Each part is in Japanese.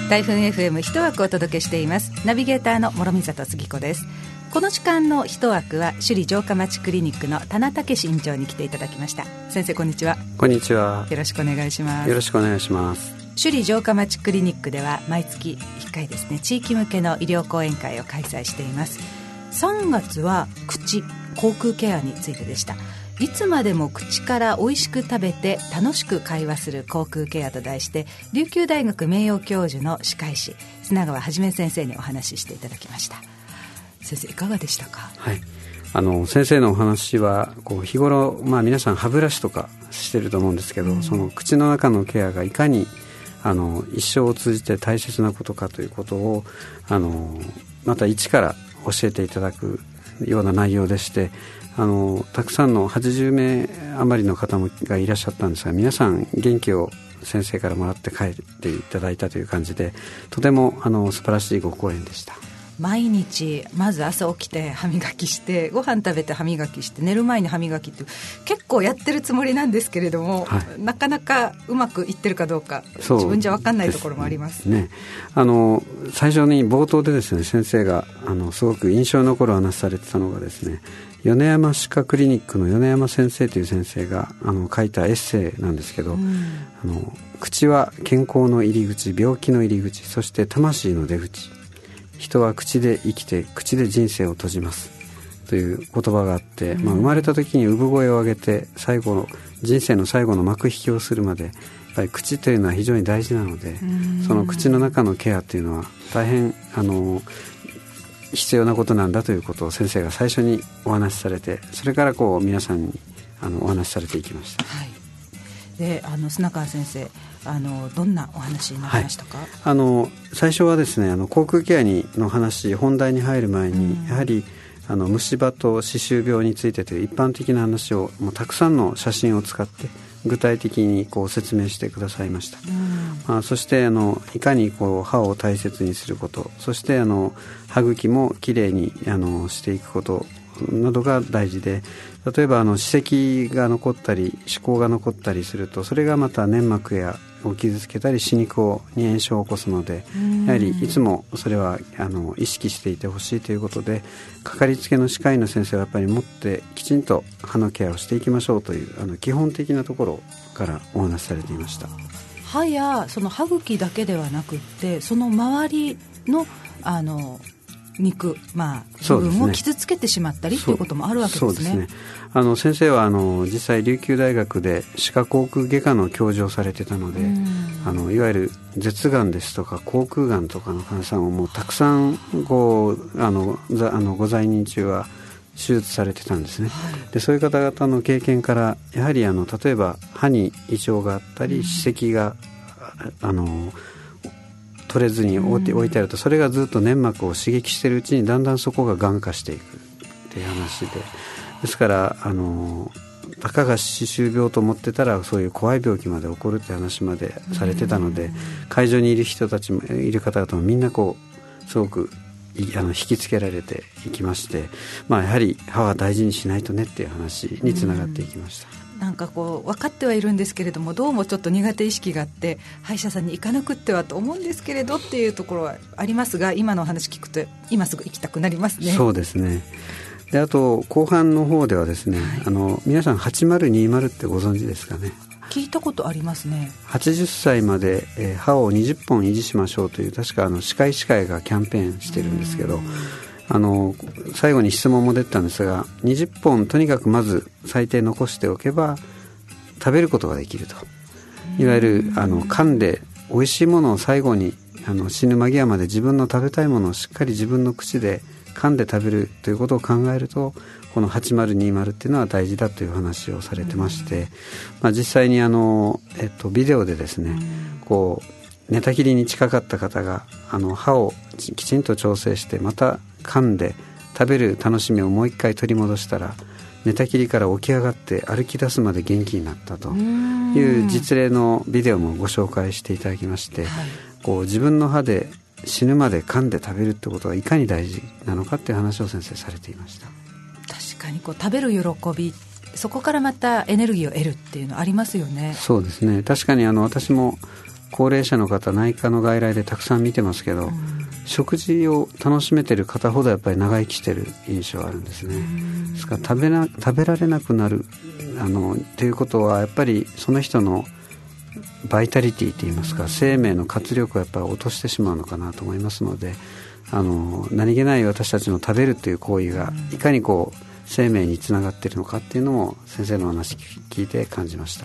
台風 FM 一枠お届けしています。ナビゲーターの諸見里杉子です。この時間の一枠は首里城下町クリニックの田名武院長に来ていただきました。先生こんにちは。 こんにちは。 よろしくお願いします。 よろしくお願いします。 首里城下町クリニックでは毎月1回ですね、地域向けの医療講演会を開催しています。3月は口口腔ケアについてでした。いつまでも口から美味しく食べて楽しく会話する口腔ケアと題して、琉球大学名誉教授の歯科医師砂川はじめ先生にお話ししていただきました。先生いかがでしたか？ はい、先生のお話は日頃、皆さん歯ブラシとかしてると思うんですけど、その口の中のケアがいかに一生を通じて大切なことかということをまた一から教えていただくような内容でして、たくさんの80名余りの方がいらっしゃったんですが、皆さん元気を先生からもらって帰っていただいたという感じで、とても素晴らしいご講演でした。 毎日まず朝起きて歯磨きして、ご飯食べて歯磨きして、寝る前に歯磨きって結構やってるつもりなんですけれども、はい、なかなかうまくいってるかどうか自分じゃ分かんないところもありますね。 最初に冒頭でですね、先生がすごく印象に残る話されてたのがですね、米山歯科クリニックの米山先生という先生が書いたエッセイなんですけど、口は健康の入り口、病気の入り口、そして魂の出口、人は口で生きて口で人生を閉じますという言葉があって、生まれた時に産声を上げて最後の人生の最後の幕引きをするまでやっぱり口というのは非常に大事なので、その口の中のケアというのは大変必要なことなんだということを先生が最初にお話しされて、それから皆さんにお話しされていきました。 はい、で砂川先生どんなお話になりましたか？ 最初はですね、口腔ケアの話、本題に入る前に、やはり虫歯と歯周病についてという一般的な話をもうたくさんの写真を使って具体的に説明してくださいました。そしていかに歯を大切にすること、そして歯茎もきれいにしていくことなどが大事で、例えば歯石が残ったり歯垢が残ったりすると、それがまた粘膜を傷つけたり歯肉に炎症を起こすので、やはりいつもそれは意識していてほしいということで、かかりつけの歯科医の先生はやっぱり持ってきちんと歯のケアをしていきましょうという基本的なところからお話しされていました。 歯やその歯茎だけではなくって、その周りの肉、部分を傷つけてしまったりということもあるわけですね。 そうですね。先生は実際琉球大学で歯科口腔外科の教授をされてたので、いわゆる舌がんですとか口腔がんとかの患者さんをもうたくさんご在任中は手術されてたんですね。でそういう方々の経験から、やはり例えば歯に異常があったり歯石が取れずに置いてあると、それがずっと粘膜を刺激しているうちにだんだんそこががん化していくっていう話で、ですからたかが歯周病と思ってたらそういう怖い病気まで起こるって話までされてたので、会場にいる人たちもいる方々もみんなすごく引きつけられていきまして、やはり歯は大事にしないとねっていう話につながっていきました。 なんか分かってはいるんですけれども、どうもちょっと苦手意識があって、歯医者さんに行かなくってはと思うんですけれどっていうところはありますが、今のお話聞くと今すぐ行きたくなりますね。 そうですね。であと後半の方ではですね、皆さん8020ってご存知ですかね？ 聞いたことありますね。 80歳まで、歯を20本維持しましょうという、確か歯科医師会がキャンペーンしてるんですけど、最後に質問も出たんですが、20本とにかくまず最低残しておけば食べることができると、いわゆる噛んで美味しいものを最後に死ぬ間際まで自分の食べたいものをしっかり自分の口で噛んで食べるということを考えると、この8020っていうのは大事だという話をされてまして、実際にビデオでですね、寝たきりに近かった方が歯をきちんと調整してまた噛んで食べる楽しみをもう一回取り戻したら、寝たきりから起き上がって歩き出すまで元気になったという実例のビデオもご紹介していただきまして、自分の歯で死ぬまで噛んで食べるってことがいかに大事なのかっていう話を先生されていました。 確かに食べる喜び、そこからまたエネルギーを得るっていうのありますよね。 そうですね。確かに私も高齢者の方内科の外来でたくさん見てますけど、食事を楽しめてる方ほどやっぱり長生きしてる印象があるんですね。ですから食べられなくなるということはやっぱりその人のバイタリティといいますか、生命の活力をやっぱり落としてしまうのかなと思いますので、何気ない私たちの食べるという行為がいかに生命につながっているのかっていうのも先生のお話聞いて感じました。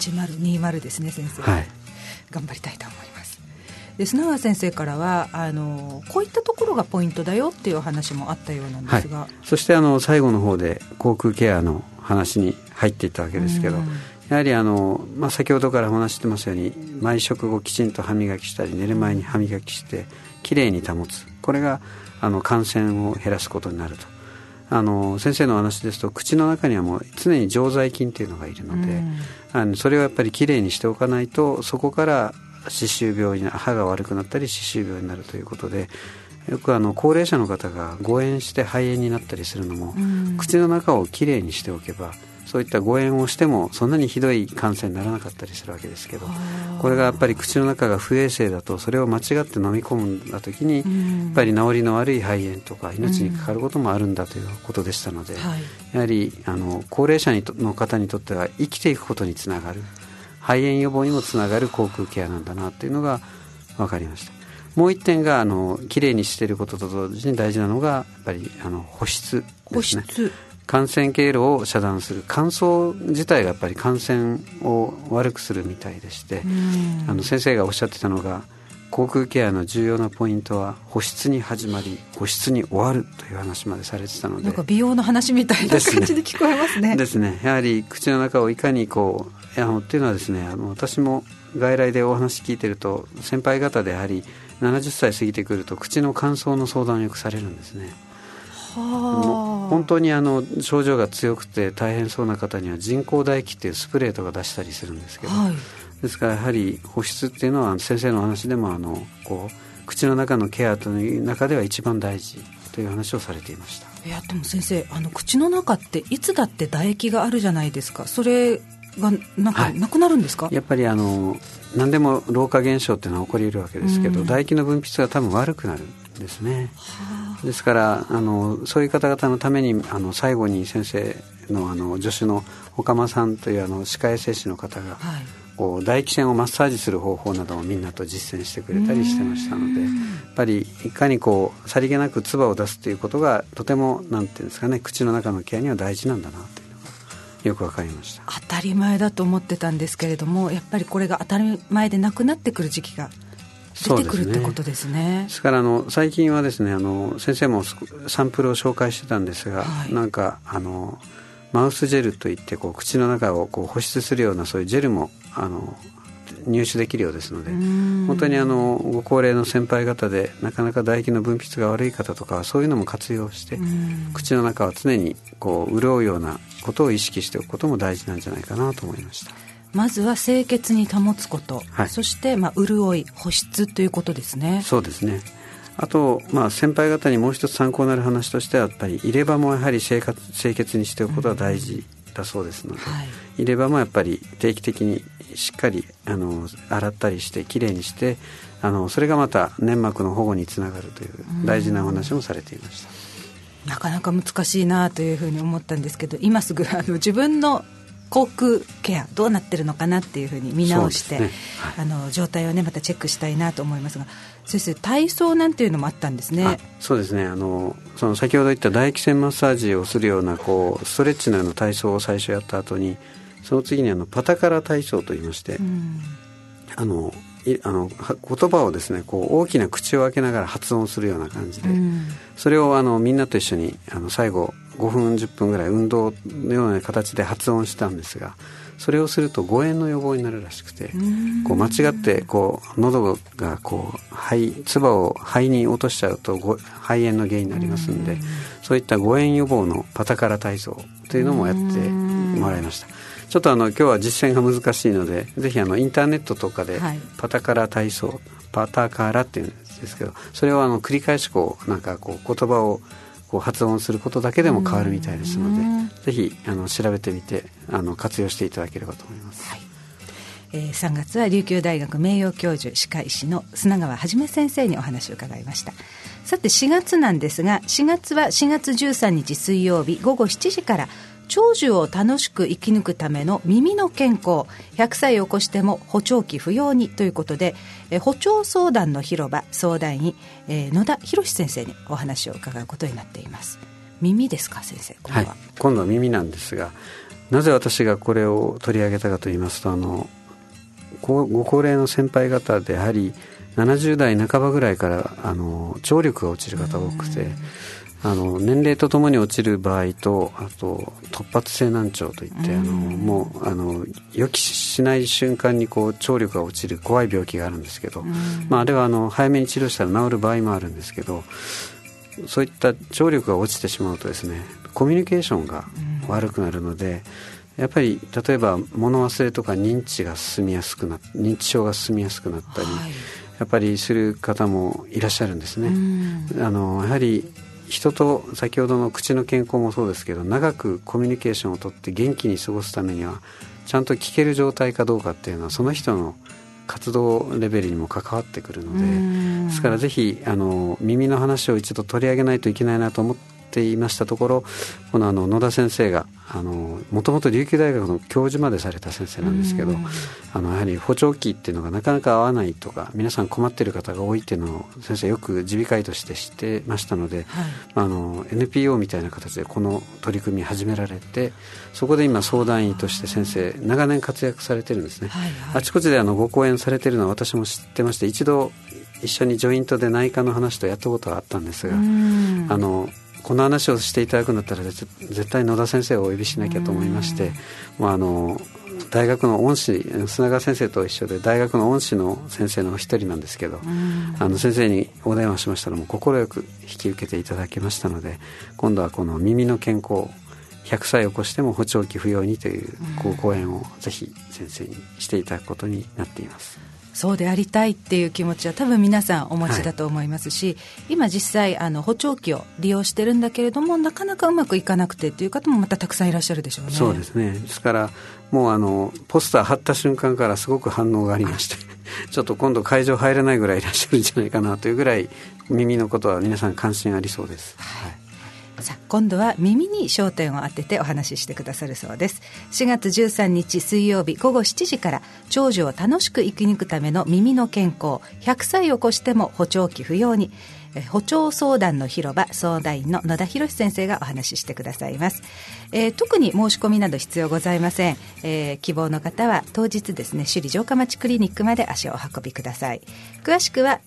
8020ですね先生、 はい、 頑張りたいと思います。で砂川先生からはこういったところがポイントだよっていうお話もあったようなんですが、 はい、そして最後の方で口腔ケアの話に入っていったわけですけど、やはり先ほどからお話してますように毎食後きちんと歯磨きしたり寝る前に歯磨きしてきれいに保つ、これが感染を減らすことになると。先生のお話ですと口の中にはもう常に常在菌というのがいるので、それをやっぱりきれいにしておかないとそこから歯周病に歯が悪くなったり歯周病になるということで、よく高齢者の方が誤嚥して肺炎になったりするのも、口の中をきれいにしておけばそういった誤嚥をしてもそんなにひどい感染にならなかったりするわけですけど、これがやっぱり口の中が不衛生だとそれを間違って飲み込んだ時にやっぱり治りの悪い肺炎とか命にかかることもあるんだということでしたので、やはり高齢者の方にとっては生きていくことにつながる、肺炎予防にもつながる口腔ケアなんだなというのが分かりました。もう一点がきれいにしていることと同時に大事なのがやっぱり保湿ですね。感染経路を遮断する乾燥自体がやっぱり感染を悪くするみたいでして、先生がおっしゃってたのが口腔ケアの重要なポイントは保湿に始まり保湿に終わるという話までされてたので、 なんか美容の話みたいな感じで聞こえますね。 ですね。やはり口の中をいかにっていうのはですね、私も外来でお話聞いてると先輩方でやはり70歳過ぎてくると口の乾燥の相談をよくされるんですね。本当に症状が強くて大変そうな方には人工唾液っていうスプレーとか出したりするんですけど、ですからやはり保湿っていうのは先生のお話でも口の中のケアという中では一番大事という話をされていました。 いやでも先生口の中っていつだって唾液があるじゃないですか。それがなくなるんですか？ やっぱり何でも老化現象っていうのは起こり得るわけですけど、唾液の分泌が多分悪くなるんですね。ですからそういう方々のために最後に先生の助手の岡間さんという歯科衛生士の方が、唾液腺をマッサージする方法などをみんなと実践してくれたりしてましたので、やっぱりいかにさりげなく唾を出すということがとてもなんていうんですかね、口の中のケアには大事なんだなというのがよくわかりました。 当たり前だと思ってたんですけれども、やっぱりこれが当たり前でなくなってくる時期が出てくるってことですね。 ですから最近はですね先生もサンプルを紹介してたんですが、なんかマウスジェルといって口の中を保湿するようなそういうジェルも入手できるようですので、本当にご高齢の先輩方でなかなか唾液の分泌が悪い方とかはそういうのも活用して口の中は常に潤うようなことを意識しておくことも大事なんじゃないかなと思いました。 まずは清潔に保つこと、そして潤い保湿ということですね。そうですね。 あと、先輩方にもう一つ参考になる話としてはやっぱり入れ歯もやはり清潔にしておくことは大事だそうですので、入れ歯もやっぱり定期的にしっかり洗ったりしてきれいにしてそれがまた粘膜の保護につながるという大事なお話もされていました。 なかなか難しいなというふうに思ったんですけど、今すぐ自分の口腔ケアどうなってるのかなっていうふうに見直して、状態をねまたチェックしたいなと思いますが、先生体操なんていうのもあったんですね。 そうですね。その先ほど言った唾液腺マッサージをするようなストレッチのような体操を最初やった後に、その次にパタカラ体操といいまして、言葉をですね大きな口を開けながら発音するような感じで、それをみんなと一緒に最後5分10分ぐらい運動のような形で発音したんですが、それをすると誤嚥の予防になるらしくて、間違って喉が唾を肺に落としちゃうと肺炎の原因になりますので、そういった誤嚥予防のパタカラ体操というのもやってもらいました。ちょっと今日は実践が難しいので、ぜひインターネットとかでパタカラ体操、パタカラっていうんですけど、それを繰り返し言葉を発音することだけでも変わるみたいですので、ぜひ調べてみて活用していただければと思います。 3月は琉球大学名誉教授歯科医師の砂川はじめ先生にお話を伺いました。さて4月なんですが、4月は4月13日水曜日午後7時から長寿を楽しく生き抜くための耳の健康、100歳を越しても補聴器不要にということで、補聴相談の広場相談員、野田博先生にお話を伺うことになっています。耳ですか先生、今度は。はい、 今度は耳なんですが、なぜ私がこれを取り上げたかと言いますと、ご高齢の先輩方でやはり70代半ばぐらいから聴力が落ちる方が多くて、年齢とともに落ちる場合と、あと突発性難聴といってもう予期しない瞬間に聴力が落ちる怖い病気があるんですけど、あれは早めに治療したら治る場合もあるんですけど、そういった聴力が落ちてしまうとですね、コミュニケーションが悪くなるので、やっぱり例えば物忘れとか認知症が進みやすくなったり、やっぱりする方もいらっしゃるんですね。やはり人と、先ほどの口の健康もそうですけど、長くコミュニケーションをとって元気に過ごすためにはちゃんと聞ける状態かどうかっていうのはその人の活動レベルにも関わってくるので、ですからぜひ耳の話を一度取り上げないといけないなと思っていましたところ、この野田先生がもともと琉球大学の教授までされた先生なんですけど、やはり補聴器っていうのがなかなか合わないとか、皆さん困っている方が多いっていうのを先生よく耳鼻科医として知ってましたので、NPO みたいな形でこの取り組み始められて、そこで今相談員として先生長年活躍されてるんですね。あちこちでご講演されているのは私も知ってまして、一度一緒にジョイントで内科の話とやったことがあったんですが、この話をしていただくんだったら絶対野田先生をお呼びしなきゃと思いまして、大学の恩師砂川先生と一緒で大学の恩師の先生のお一人なんですけど、先生にお電話しましたらもう快く引き受けていただけましたので、今度はこの耳の健康、100歳を越しても補聴器不要にという講演をぜひ先生にしていただくことになっています。 そうでありたいっていう気持ちは多分皆さんお持ちだと思いますし、今実際補聴器を利用してるんだけれどもなかなかうまくいかなくてっていう方もまたたくさんいらっしゃるでしょうね。 そうですね。ですからもうポスター貼った瞬間からすごく反応がありましてちょっと今度会場入れないぐらいいらっしゃるんじゃないかなというぐらい耳のことは皆さん関心ありそうです。 さあ今度は耳に焦点を当ててお話ししてくださるそうです。4月13日水曜日午後7時から長寿を楽しく生き抜くための耳の健康、100歳を越しても補聴器不要に、補聴相談の広場相談員の野田博先生がお話ししてくださいます。特に申し込みなど必要ございません。希望の方は当日ですね、首里城下町クリニックまで足をお運びください。詳しくは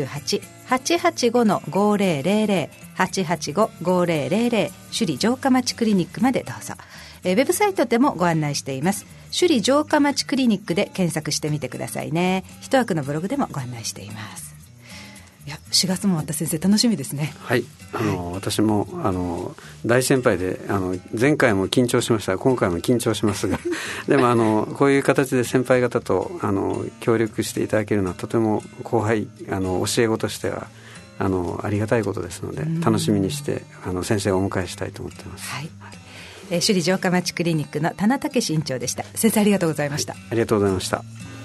098-885-5000 885-5000 首里城下町クリニックまでどうぞ。ウェブサイトでもご案内しています。首里城下町クリニックで検索してみてくださいね。一枠のブログでもご案内しています。いや4月もまた先生楽しみですね。 はい、私も大先輩で前回も緊張しましたが今回も緊張しますがでもこういう形で先輩方と協力していただけるのはとても後輩教え子としてはありがたいことですので、楽しみにして先生をお迎えしたいと思っています。 首里城下町クリニックの田名武院長でした。先生ありがとうございました。 ありがとうございました。